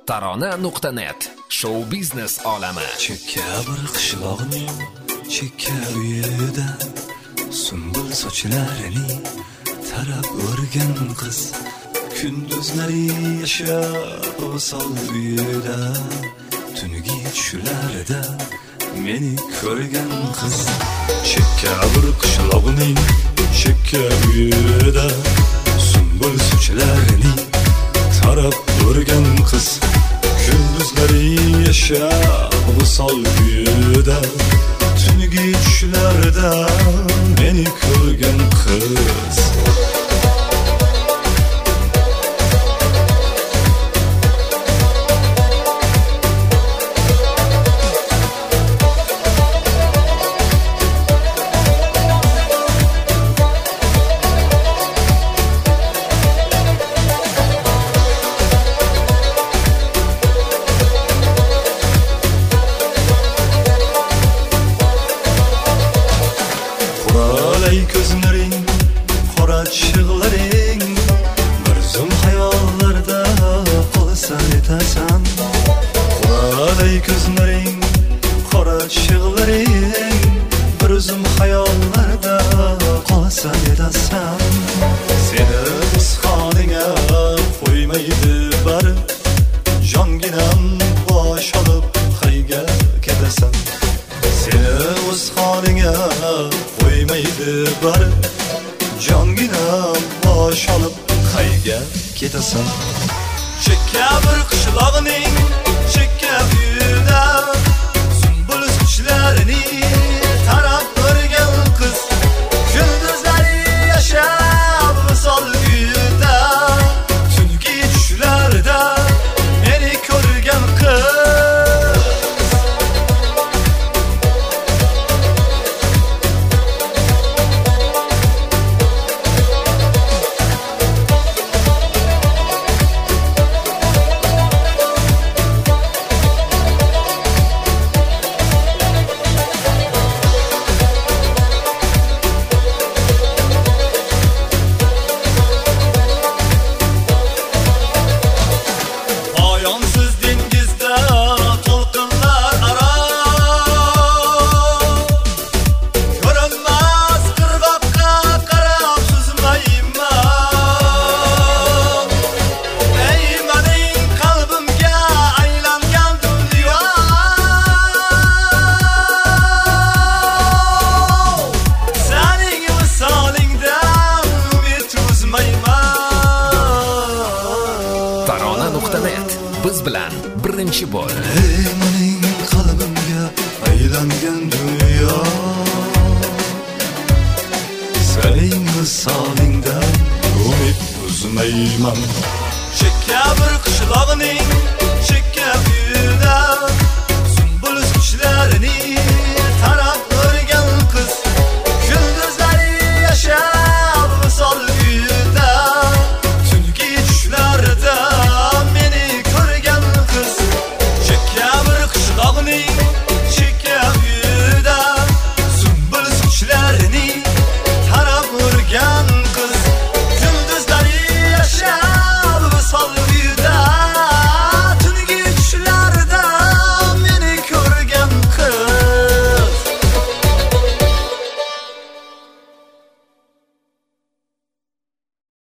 Tarona.net Show biznes olami. Chekka bir qishloqning chekka uyida sumbul sochlarini tarab o'rgan qiz kunduzlari yashab o'sal uyida tungi tushlarida meni ko'rgan qiz. Chekka bir qishloqning chekka uyida sumbul sochlarini tarab o'rgan qiz kunduzlari yashab o'sal uyida tungi tushlarida meni ko'rgan qiz. Gözlerin, qora chig'laring bir zum hayollarda qolsan etasan. Qora gözlerin, qora chig'laring bir zum hayollarda qolsan etasan. Seni o'z holinga qo'ymaydi bari jonginam bosh olib qayga ketasan. Seni o'z holinga qo'ymaydi bari jonginam bosh olib qayga ketasan. Chekka bir qishloqning chekka uyida sumbul sochlarini tarab o'rgan qiz kunduzlari yashab o'sal uyida tungi tushlarida meni ko'rgan qiz. Tarona.net biz bilan birinchi bo'l. Ey mening qalbimga aylangan dunyo, sening misolingdan umid uzmayman. Chekka bir qishloqning chekka uyida sumbul sochlarini